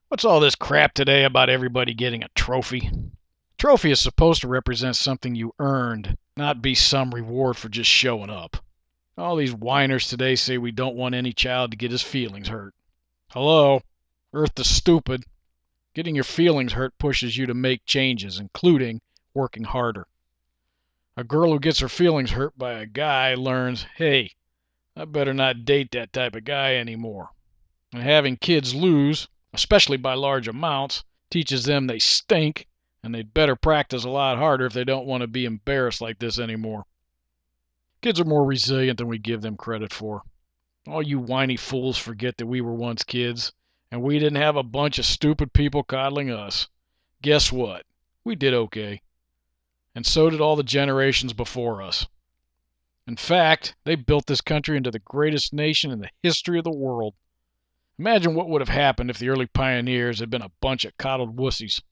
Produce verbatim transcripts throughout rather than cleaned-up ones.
What's all this crap today about everybody getting a trophy? Trophy is supposed to represent something you earned, not be some reward for just showing up. All these whiners today say we don't want any child to get his feelings hurt. Hello? Earth is stupid. Getting your feelings hurt pushes you to make changes, including working harder. A girl who gets her feelings hurt by a guy learns, hey, I better not date that type of guy anymore. And having kids lose, especially by large amounts, teaches them they stink and they'd better practice a lot harder if they don't want to be embarrassed like this anymore. Kids are more resilient than we give them credit for. All you whiny fools forget that we were once kids, and we didn't have a bunch of stupid people coddling us. Guess what? We did okay. And so did all the generations before us. In fact, they built this country into the greatest nation in the history of the world. Imagine what would have happened if the early pioneers had been a bunch of coddled wussies.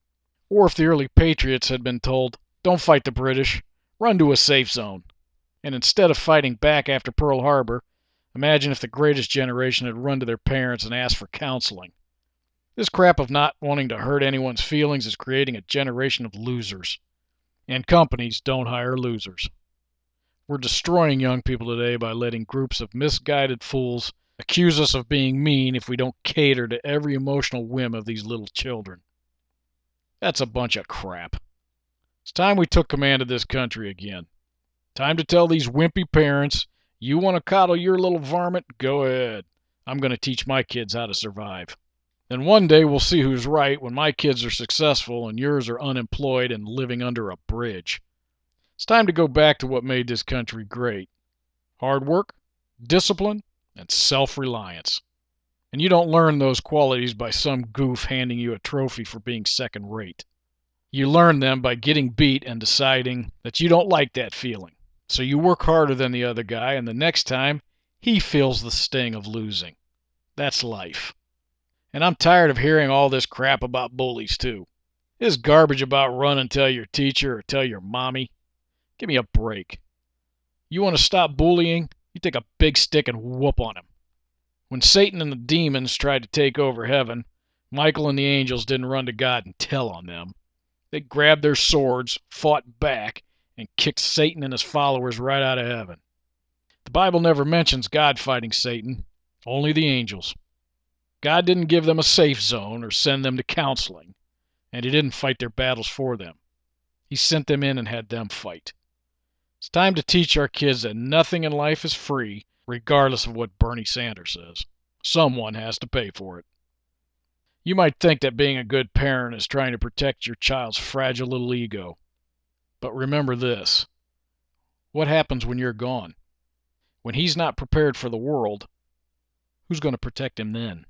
Or if the early patriots had been told, don't fight the British, run to a safe zone. And instead of fighting back after Pearl Harbor, imagine if the greatest generation had run to their parents and asked for counseling. This crap of not wanting to hurt anyone's feelings is creating a generation of losers. And companies don't hire losers. We're destroying young people today by letting groups of misguided fools accuse us of being mean if we don't cater to every emotional whim of these little children. That's a bunch of crap. It's time we took command of this country again. Time to tell these wimpy parents, you want to coddle your little varmint? Go ahead. I'm going to teach my kids how to survive. Then one day we'll see who's right when my kids are successful and yours are unemployed and living under a bridge. It's time to go back to what made this country great. Hard work, discipline, and self-reliance. And you don't learn those qualities by some goof handing you a trophy for being second rate. You learn them by getting beat and deciding that you don't like that feeling. So you work harder than the other guy, and the next time, he feels the sting of losing. That's life. And I'm tired of hearing all this crap about bullies, too. This garbage about run and tell your teacher or tell your mommy. Give me a break. You want to stop bullying? You take a big stick and whoop on him. When Satan and the demons tried to take over heaven, Michael and the angels didn't run to God and tell on them. They grabbed their swords, fought back, and kicked Satan and his followers right out of heaven. The Bible never mentions God fighting Satan, only the angels. God didn't give them a safe zone or send them to counseling, and he didn't fight their battles for them. He sent them in and had them fight. It's time to teach our kids that nothing in life is free, regardless of what Bernie Sanders says. Someone has to pay for it. You might think that being a good parent is trying to protect your child's fragile little ego. But remember this. What happens when you're gone? When he's not prepared for the world, who's going to protect him then?